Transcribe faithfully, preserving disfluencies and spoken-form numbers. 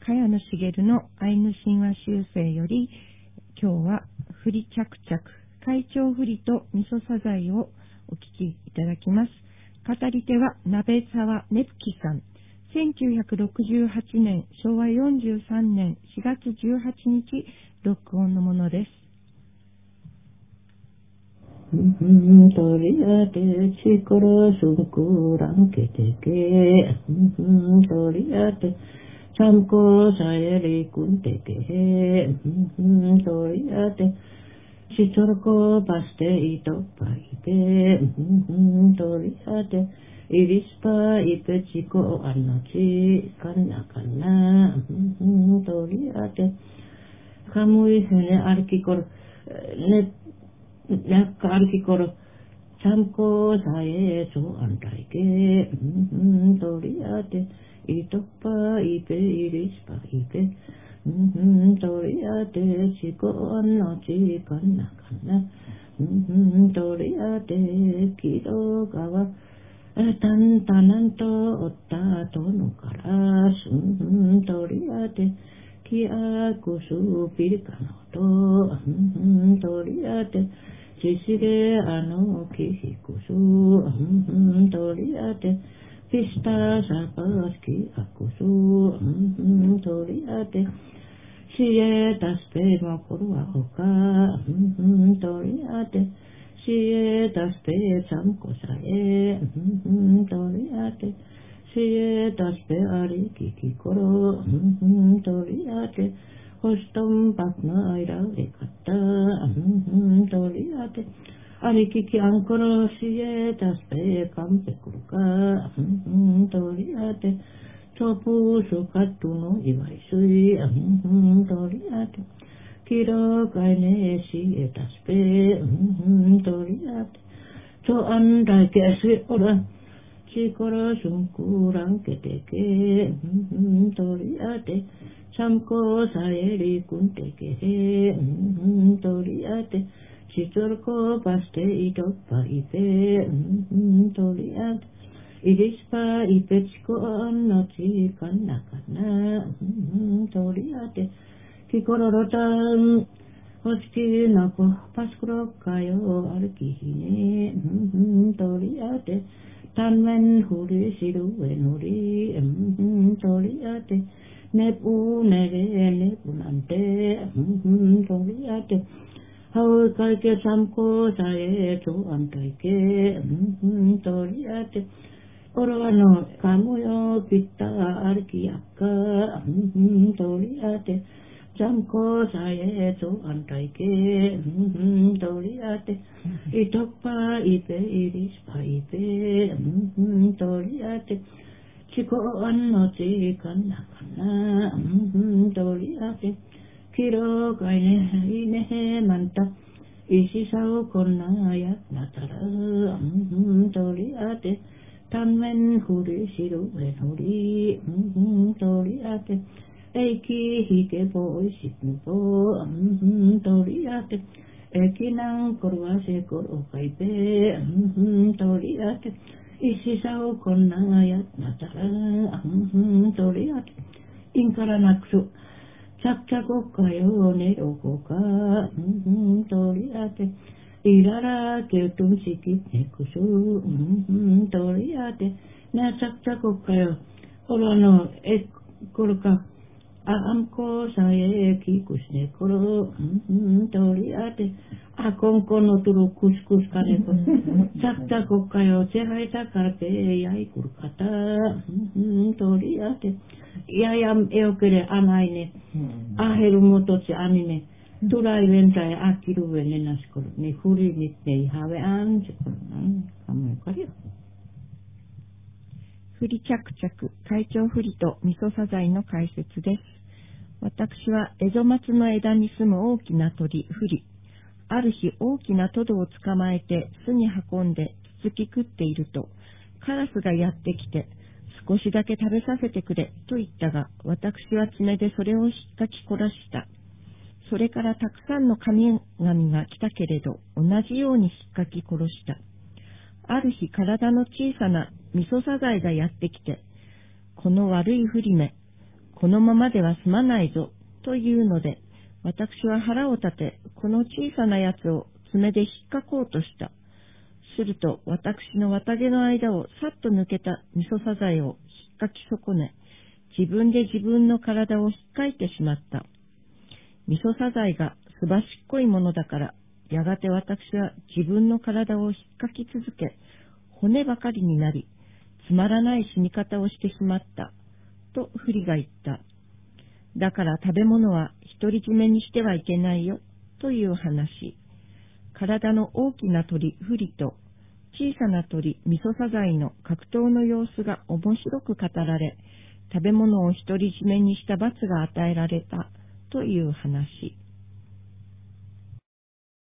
茅野茂のアイヌ神話修正より、今日はふりちゃくちゃく、海鳥ふりと味噌サザエをお聞きいただきます。語り手は鍋沢ねぷきさん。せんきゅうひゃくろくじゅうはちねん、しょうわよんじゅうさんねんしがつじゅうはちにち、録音のものです。 とりあてちころすんくらんけてけとりあてちゃんこさえりくんてけとりあてしとろこばしていとぱいてとりあてイリスパイペチコあのちかなかなとりあてかむいふね歩きころね약간 알기거로 참고 사이에 조안다이게 도리아데 이똑바 이베 이리스바 이베 도리아데 지고 언너지 건나 건나 도리아데 기도가와 단단한 또 얻다 도누가라 도리아데 기아구수 비리카노도 도리아데 지시게 아노 기히구수 도리아데 피스타 사바스키 아구수 도리아데 시에 다스페 마코루아 오카 도리아데 시에 다스페 참고사에 도리아데 시에 다스페 아리 기키코로 도리아데 호스톰 박나이라 에카타 도리아데 아리키키 앙코로 시에 다스페 깜페쿠르카 도리아데 토푸 수카투노 이와이수이 도리아데 키로 가이네 시에 다스페 도리아데 조안다게 스오라 시코로 숨꾸랑 깨테게 도리아데 참고 사예리 군테게 도리아데 시절코 바스테 이도파 이베 도리아데 이리스파 이베치코 언너지 간나간나 도리아데 기코로로탄 호스키 나고 파스쿠로 가요 알기히네 도리아데 단웬 후리 시루웬 후리 도리아데 네부 네게 네부난데 도리아데 하울 갈게 삼고 사에 조안탈게 도리아데 오로와노 가무요 비타 아르기아까 도리아데 잠고 사에 조안탈게 도리아데 이톡파 이베 이리스파 이베 도리아데 치고 언너지 간나간나 도리아데 키로 가이네 이네 만타 이시사오 건나야 나타라 도리아데 단웬 후리 시루웬 후리 도리아데 에이키 히게 보이시누보 도리아데 에키낭 코르와세 코로카이베 도리아데 이시사오 건나야 나타라 도리아데 인카라낙수 착착고가요 내려고가 도리아데 이라라 교통시기 내구수 도리아데 나 착착고가요 오라노 에 코르카 아암코 사에 기쿠스네 코로 도리아데 아콘코노 투루 쿠스쿠스 카네코 착착고가요 제하이타 카르페 야이 쿠르카타 도리아데 야얌 에오케레 아나이네 아헤루 모토치 아니네 두라이 렌타에 아키루웨네 나시코로 네 후리 니네 하웨 안지코로 가무요카리요 ふりちゃくちゃく、海鳥ふりと味噌サザエの解説です。私はエゾマツの枝に住む大きな鳥、ふり。ある日大きなトドを捕まえて巣に運んでつつき食っていると、カラスがやってきて、少しだけ食べさせてくれと言ったが、私は爪でそれを引っかき殺した。それからたくさんの神々が来たけれど、同じように引っかき殺した。ある日体の小さな味噌サザエがやってきて、この悪いふりめ、 このままでは済まないぞというので、私は腹を立て、この小さなやつを爪で引っかこうとした。すると、私の綿毛の間をさっと抜けた味噌サザエを引っかき損ね、自分で自分の体を引っかいてしまった。味噌サザエがすばしっこいものだから、やがて私は自分の体を引っかき続け、骨ばかりになり、つまらない死に方をしてしまった、とフリが言った。だから食べ物は独り占めにしてはいけないよ、という話。体の大きな鳥フリと小さな鳥味噌サザエの格闘の様子が面白く語られ、食べ物を独り占めにした罰が与えられたという話。